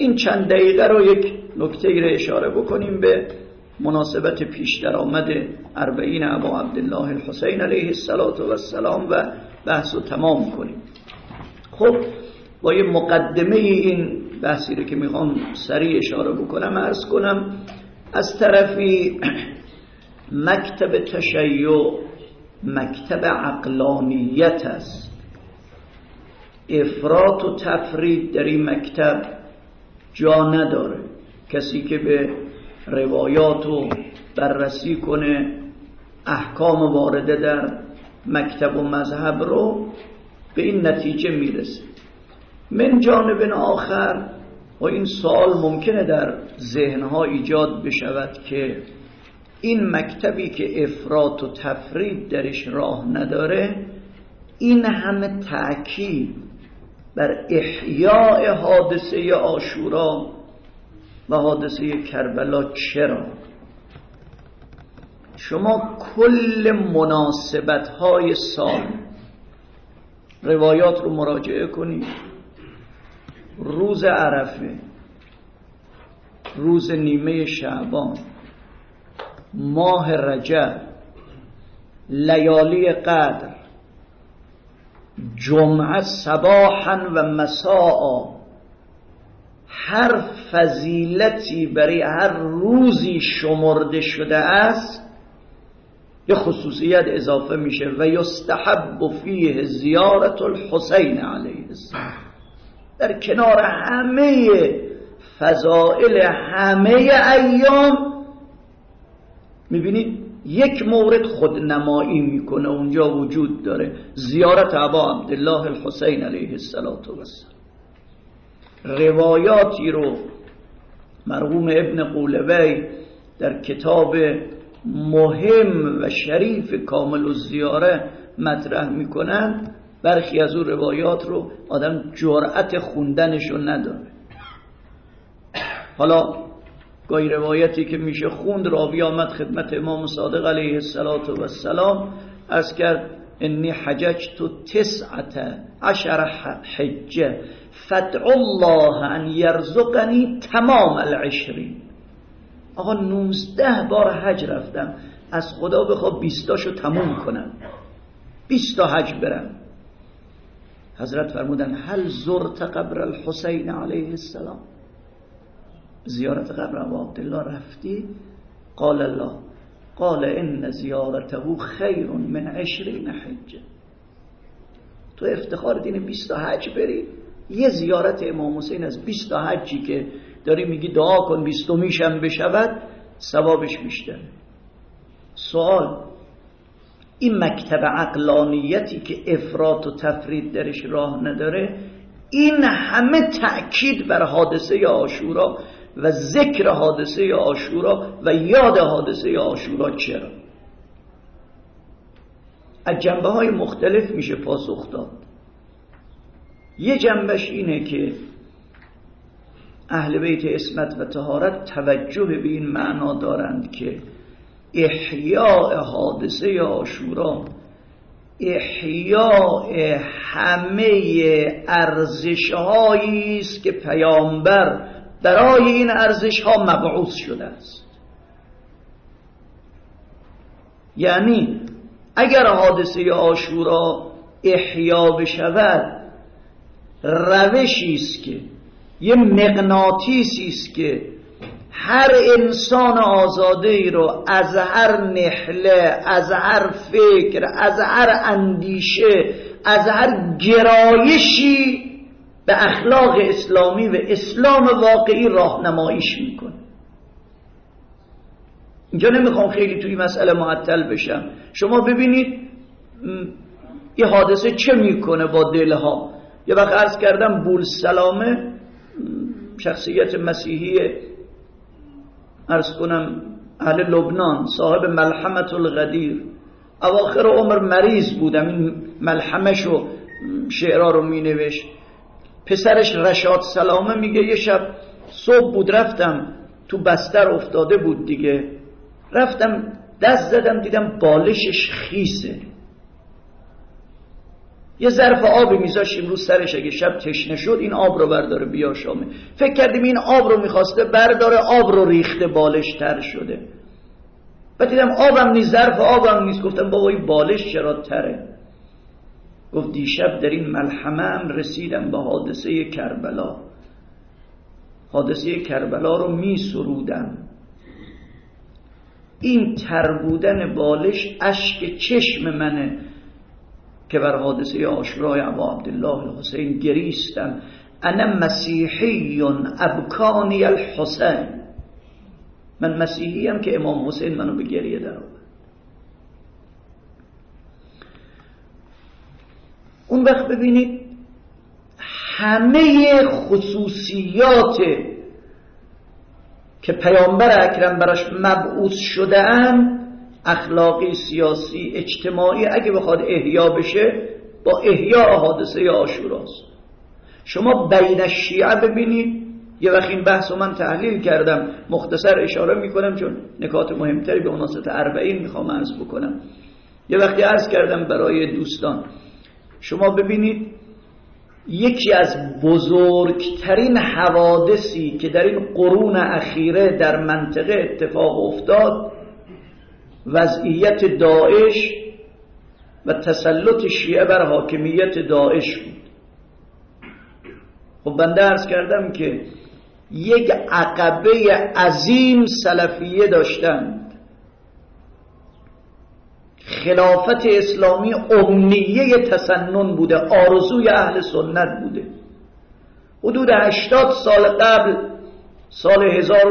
این چند دقیقه رو یک نکته رو اشاره بکنیم به مناسبت پیش درآمد 40 ابا عبدالله الحسین علیه السلام و بحث رو تمام کنیم. خب با یه مقدمه این بحثی رو که میخوام سریع اشاره بکنم عرض کنم. از طرفی مکتب تشیع مکتب عقلانیت است. افراط و تفرید در این مکتب جا نداره. کسی که به روایات رو بررسی کنه، احکام وارده در مکتب و مذهب رو، به این نتیجه میرسه. من جانب آخر و این سوال ممکنه در ذهنها ایجاد بشود که این مکتبی که افراط و تفرید درش راه نداره، این همه تأکید بر احیاء حادثه عاشورا و حادثه کربلا چرا؟ شما کل مناسبت‌های سال روایات رو مراجعه کنید. روز عرفه، روز نیمه شعبان، ماه رجب، لیالی قدر، جمعه صباحا و مساء، هر فضیلتی برای هر روزی شمرده شده است یه خصوصیت اضافه میشه و یستحب فیه زیارت الحسین علیه السلام. در کنار همه فضائل همه ایام میبینید یک مورد خودنمایی میکنه اونجا وجود داره، زیارت ابا عبدالله الحسین علیه السلام. روایاتی رو مرحوم ابن قولوی در کتاب مهم و شریف کامل الزیاره مطرح میکنن. برخی از اون روایات رو آدم جرأت خوندنشو نداره. حالا گاهی روایتی که میشه خوند، راوی آمد خدمت امام صادق علیه السلام عرض کرد انی حججت 19 حجه فادع الله ان یرزقنی تمام العشرین. آقا 19 بار حج رفتم، از خدا بخواه 20تاشو تموم کنم، 20 تا حج برم. حضرت فرمودن هل زرت قبر الحسین علیه السلام؟ زیارت قبر ابا عبدالله رفتی؟ قال الله. قال ان زیارته خیر من 20 حجه. تو افتخار دین 20 تا حج بری، یه زیارت امام حسین از 20 تا حجی که داری میگی دعا کن 20میشم بشود، ثوابش بیشتر. سوال، این مکتب عقلانیتی که افراط و تفرید درش راه نداره، این همه تأکید بر حادثه عاشورا و ذکر حادثه عاشورا و یاد حادثه عاشورا چرا؟ از جنبه های مختلف میشه پاسخ داد. یه جنبش اینه که اهل بیت عصمت و طهارت توجه به این معنا دارند که احیاء حادثه عاشورا احیاء همه ارزش‌هایی است که پیامبر برای این ارزش‌ها مبعوث شده است. یعنی اگر حادثه عاشورا احیا بشود، روشی است که یه مغناطیسی است که هر انسان آزاده ای رو از هر نحله، از هر فکر، از هر اندیشه، از هر گرایشی به اخلاق اسلامی و اسلام واقعی راهنماییش میکنه. اینجا نمیخوام خیلی توی مسئله معطل بشم. شما ببینید یه حادثه چه میکنه با دلها. یه وقت عرض کردم بولسلامه، شخصیت مسیحی عرض کنم اهل لبنان، صاحب ملحمة الغدیر، اواخر عمر مریض بودم، این ملحمه‌شو شعرها رو می نوشت. پسرش رشاد سلامه میگه یه شب صبح بود، رفتم تو بستر افتاده بود دیگه، رفتم دست زدم دیدم بالشش خیسه. یه ظرف آبی میذاشیم رو سرش، اگه شب تشنه شد این آب رو برداره بیاشامه. فکر کردیم این آب رو میخواسته برداره، آب رو ریخته، بالش تر شده. بعد دیدم آبم نیست، ظرف آبم نیست. گفتم بابا این بالش چرا تره؟ گفت دیشب در این ملحمه هم رسیدم به حادثه کربلا. حادثه کربلا رو می سرودم. این تر بودن بالش اشک چشم منه که بر حادثه عاشورای ابا عبدالله الحسین گریستم. انا مسیحی ابکانی الحسین. من مسیحیم که امام حسین منو به گریه در آورد. اون وقت ببینید همه خصوصیات که پیامبر اکرم براش مبعوث شده‌اند، اخلاقی، سیاسی، اجتماعی، اگه بخواد احیا بشه با احیا حادثه عاشوراست. شما بین الشیعه ببینید، یه وقت این بحث رو من تحلیل کردم، مختصر اشاره میکنم چون نکات مهمتری به مناسبت 40 میخوام عرض بکنم. یه وقتی عرض کردم برای دوستان، شما ببینید یکی از بزرگترین حوادثی که در این قرون اخیره در منطقه اتفاق افتاد، وضعیت داعش و تسلط شیعه بر حاکمیت داعش بود. خب بنده عرض کردم که یک عقبه عظیم سلفیه داشتند. خلافت اسلامی امنیه تسنن بوده، آرزوی اهل سنت بوده. حدود 80 سال قبل، سال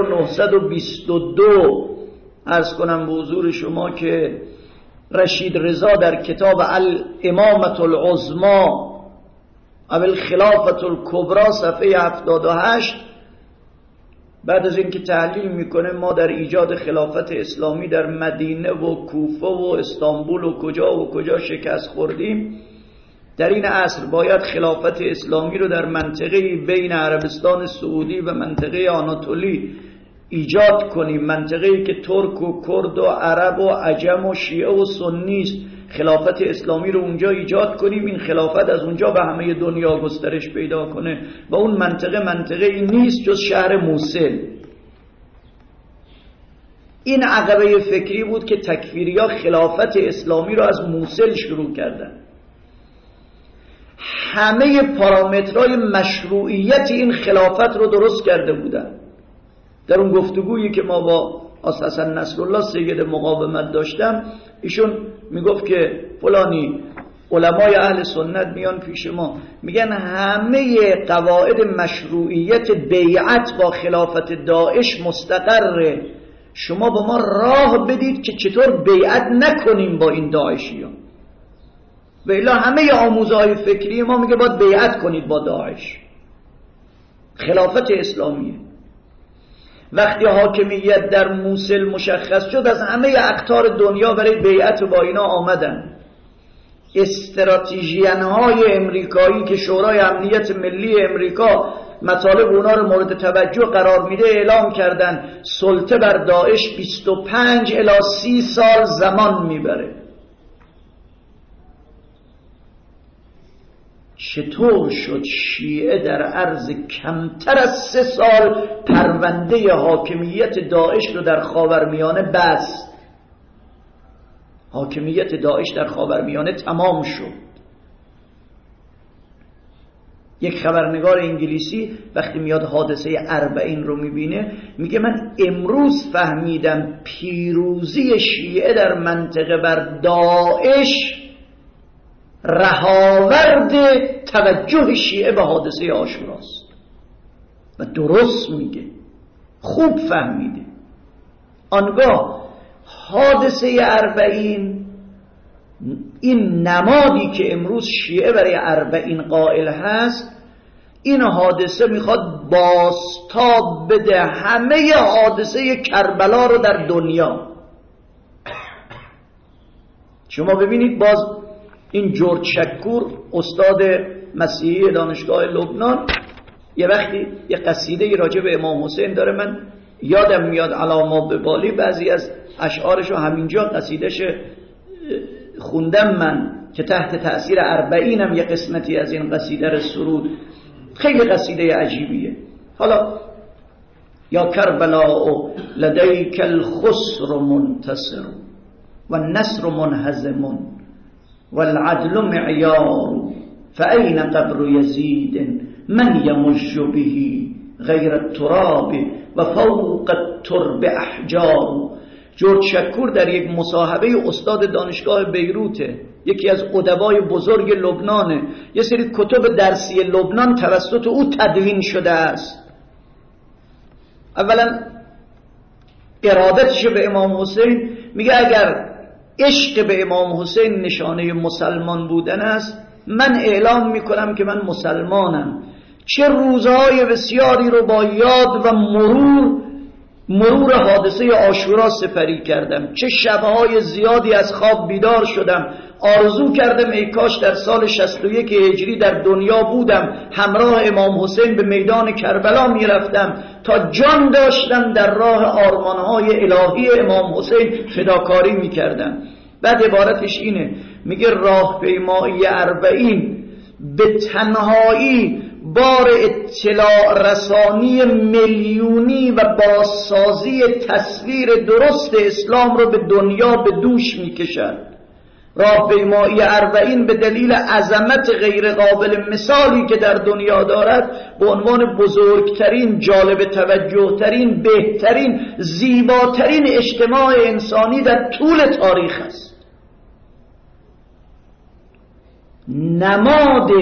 1922 عرض کنم به حضور شما که رشید رضا در کتاب الامامة العظمی او الخلافة الکبری صفحه 78 بعد از اینکه تحلیل میکنه ما در ایجاد خلافت اسلامی در مدینه و کوفه و استانبول و کجا شکست خوردیم، در این عصر باید خلافت اسلامی رو در منطقه بین عربستان سعودی و منطقه آناتولی ایجاد کنیم، منطقه‌ای که ترک و کرد و عرب و عجم و شیعه و سنی است. خلافت اسلامی رو اونجا ایجاد کنیم، این خلافت از اونجا به همه دنیا گسترش پیدا کنه و اون منطقه ای نیست جز شهر موصل. این عقبه فکری بود که تکفیریا خلافت اسلامی رو از موصل شروع کردن. همه پارامترهای مشروعیت این خلافت رو درست کرده بودن. در اون گفتگویی که ما با آقا حسن نصرالله سید مقاومت داشتم، ایشون میگفت که فلانی علمای اهل سنت میان پیش ما میگن همه قواعد مشروعیت بیعت با خلافت داعش مستقره، شما با ما راه بدید که چطور بیعت نکنیم با این داعشیان. و الا همه آموزهای فکری ما میگه باید بیعت کنید با داعش. خلافت اسلامیه. وقتی حاکمیت در موصل مشخص شد، از همه اقطار دنیا برای بیعت با اینا آمدن. استراتژیان‌های امریکایی که شورای امنیت ملی امریکا مطالب اونا رو مورد توجه قرار میده اعلام کردن سلطه بر داعش 25 الی 30 سال زمان میبره. چطور شد شیعه در عرض کمتر از 3 سال پرونده حاکمیت داعش رو در خاورمیانه بست؟ حاکمیت داعش در خاورمیانه تمام شد. یک خبرنگار انگلیسی وقتی میاد حادثه 40 رو میبینه میگه من امروز فهمیدم پیروزی شیعه در منطقه بر داعش رهاورد توجه شیعه به حادثه عاشوراست. و درست میگه، خوب فهمیده. آنگاه حادثه 40 این نمادی که امروز شیعه برای 40 قائل هست، این حادثه میخواد بازتاب بده همه حادثه کربلا رو در دنیا. شما ببینید باز این جورج شکور استاد مسیحی دانشگاه لبنان یه وقتی یه قصیده راجع به امام حسین داره، من یادم میاد علامه به بالی بعضی از اشعارشو همینجا قصیدش خوندم من. که تحت تأثیر 40 هم یه قسمتی از این قصیده رو سرود. خیلی قصیده عجیبیه. حالا یا کربلا لدیک الخسر منتصر و النصر منهزم والعدل معیار فأین قبر یزید من یمج به غیر التراب و فوق الترب احجار. جورج شکور در یک مصاحبه استاد دانشگاه بیروته، یکی از ادبای بزرگ لبنانه، یه سری کتب درسی لبنان توسط او تدوین شده است. اولا ارادتش به امام حسین، میگه اگر عشق به امام حسین نشانه مسلمان بودن است، من اعلام میکنم که من مسلمانم. چه روزهای بسیاری رو با یاد و مرور حادثه عاشورا سپری کردم، چه شبهای زیادی از خواب بیدار شدم، آرزو کردم ای کاش در سال 61 هجری در دنیا بودم، همراه امام حسین به میدان کربلا میرفتم تا جان داشتم در راه آرمانهای الهی امام حسین فداکاری میکردم. بعد عبارتش اینه، میگه راهپیمایی 40 به تنهایی بار اطلاع رسانی میلیونی و بازسازی تصویر درست اسلام رو به دنیا به دوش میکشد. راهپیمایی 40 به دلیل عظمت غیر قابل مثالی که در دنیا دارد به عنوان بزرگترین، جالب توجه ترین، بهترین، زیباترین اجتماع انسانی در طول تاریخ است. نماد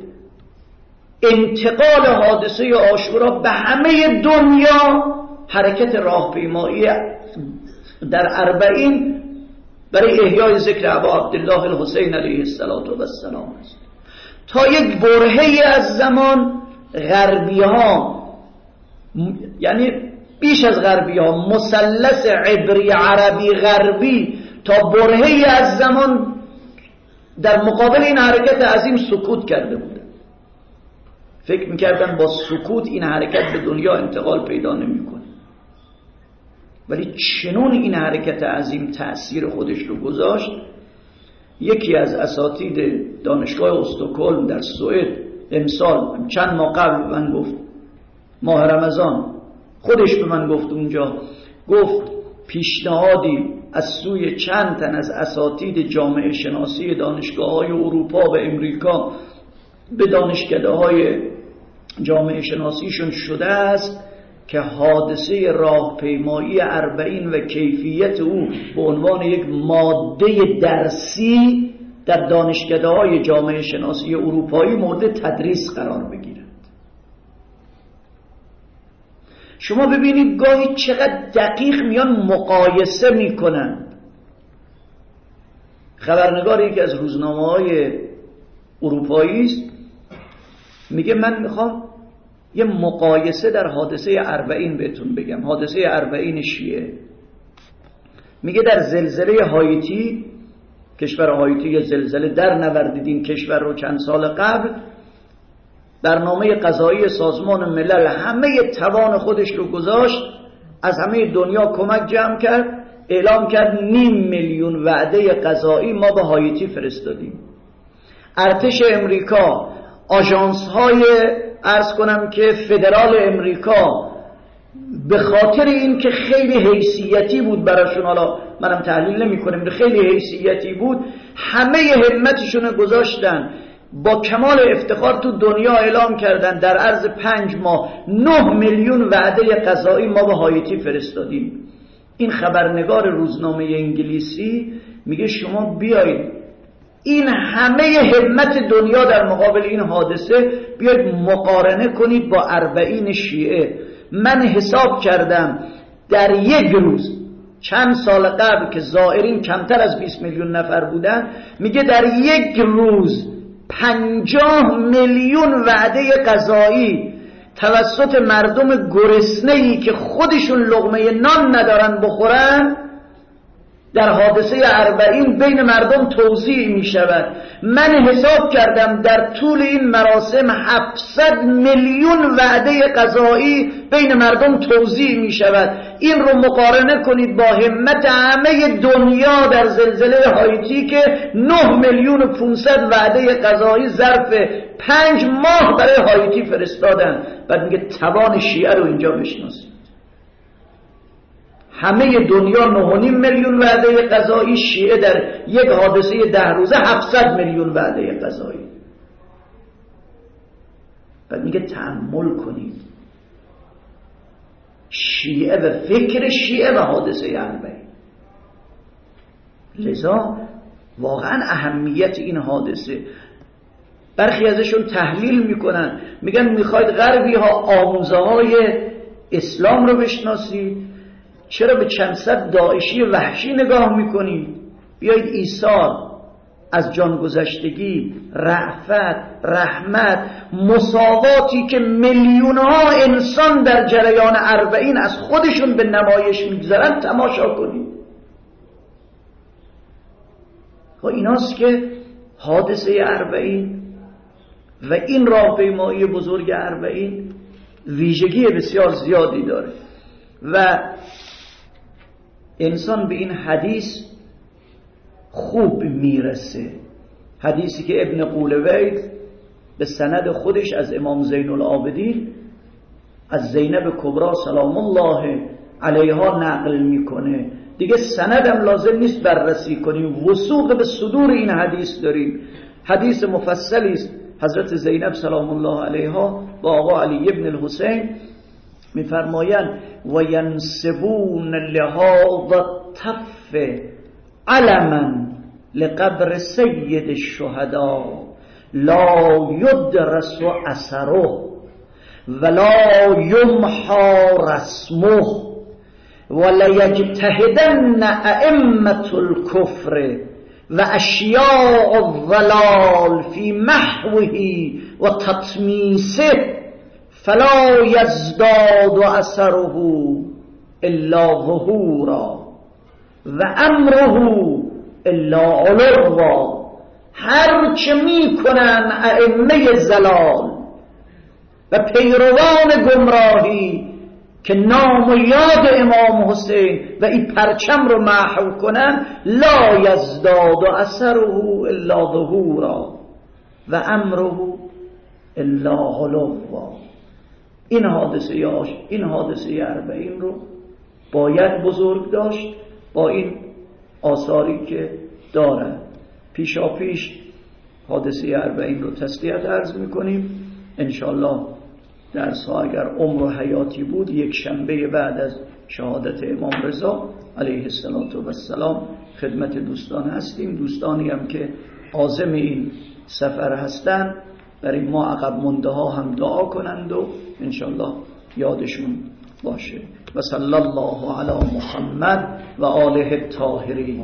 انتقال حادثه عاشورا به همه دنیا حرکت راهپیمایی در 40 برای احیای ذکر ابا عبدالله الحسین علیه السلام است. تا یک برهه‌ای از زمان غربی ها، یعنی بیش از غربی ها، مثلث عبری عربی غربی تا برهه‌ای از زمان در مقابل این حرکت عظیم سکوت کرده بوده. فکر میکردن با سکوت این حرکت به دنیا انتقال پیدا نمیکنه، ولی چنون این حرکت عظیم تأثیر خودش رو گذاشت. یکی از اساتید دانشگاه استکهلم در سوئد امسال چند ماه قبل به من گفت، ماه رمضان خودش به من گفت، اونجا گفت پیشنهادی از سوی چند تن از اساتید جامعه شناسی دانشگاه‌های اروپا و امریکا به دانشکده‌های جامعه شناسیشون شده است که حادثه راهپیمایی 40 و کیفیت او به عنوان یک ماده درسی در دانشکده‌های جامعه شناسی اروپایی مورد تدریس قرار بگیرد. شما ببینید گاهی چقدر دقیق میان مقایسه میکنن. خبرنگار یکی از روزنامه‌های اروپایی است، میگه من میخوام یه مقایسه در حادثه 40 بهتون بگم، حادثه 40 شیعه. میگه در زلزله هایتی، کشور هایتی یه زلزله در نوردید این کشور رو چند سال قبل، برنامه غذایی سازمان ملل همه توان خودش رو گذاشت، از همه دنیا کمک جمع کرد، اعلام کرد 500,000 وعده غذایی ما به هایتی فرستادیم. ارتش امریکا، آژانس های عرض کنم که فدرال امریکا به خاطر این که خیلی حیثیتی بود براشون، حالا منم تحلیل نمی کنم، خیلی حیثیتی بود، همه همتشون گذاشتن، با کمال افتخار تو دنیا اعلام کردن در عرض 5 ماه 9 میلیون وعده غذایی ما به هایتی فرستادیم. این خبرنگار روزنامه انگلیسی میگه شما بیایید این همه همت دنیا در مقابل این حادثه بیایید مقارنه کنید با 40 شیعه. من حساب کردم در یک روز چند سال قبل که زائرین کمتر از 20 میلیون نفر بودن، میگه در یک روز 50 میلیون وعده غذایی توسط مردم گرسنه‌ای که خودشون لقمه نان ندارن بخورن در حادثه 40 بین مردم توزیع می شود. من حساب کردم در طول این مراسم 700 میلیون وعده غذایی بین مردم توزیع می شود. این رو مقارنه کنید با همت همه دنیا در زلزله هایتی که 9 میلیون و 500 وعده غذایی ظرف 5 ماه برای هایتی فرستادن. بعد میگه توان شیعه رو اینجا بشناسید. همه دنیا 9.5 میلیون وعده غذایی، شیعه در یک حادثه 10 روزه 700 میلیون وعده غذایی. بعد میگه تأمل کنید شیعه و فکر شیعه و حادثه 40. لذا واقعا اهمیت این حادثه، برخی ازشون تحلیل میکنن، میگن میخواید غربی ها آموزه های اسلام رو بشناسید، چرا به چند صد داعشی وحشی نگاه میکنید؟ بیایید ایثار، از جانگذشتگی، رأفت، رحمت، مساواتی که میلیونها انسان در جریان 40 از خودشون به نمایش میگذارن تماشا کنید. خب ایناست که حادثه 40 و این راهپیمایی بزرگ 40 ویژگی بسیار زیادی داره و انسان به این حدیث خوب میرسه. حدیثی که ابن قولوید به سند خودش از امام زین العابدین از زینب کبرا سلام الله علیها نقل میکنه. دیگه سندم لازم نیست بررسی کنیم، وثوق به صدور این حدیث داریم. حدیث مفصلی است. حضرت زینب سلام الله علیها با آقا علی ابن الحسین میفرمایند و ینسبون لهذا الطف علما لقبر سید الشهداء لا يدرس اثره ولا يمحى رسمه وليجتهدن ائمة الكفر واشیاء الضلال في محوه وتطمیسه فلا یزداد اثره الا ظهورا و امره الا علوا. هر چه می کنن ائمه زلال و پیروان گمراهی که نام و یاد امام حسین و این پرچم رو محو کنن، لا یزداد اثره الا ظهورا و امره الا علوا. این حادثه 40 رو باید بزرگ داشت با این آثاری که داره. پیشا پیش حادثه 40 رو تسلیت عرض میکنیم. انشالله درس‌ها اگر عمر و حیاتی بود یک شنبه بعد از شهادت امام رضا علیه السلام خدمت دوستان هستیم. دوستانی هم که عازم این سفر هستن برای ما عقب مونده ها هم دعا کنند و انشالله یادشون باشه. و صلی الله علی محمد و آله الطاهرین.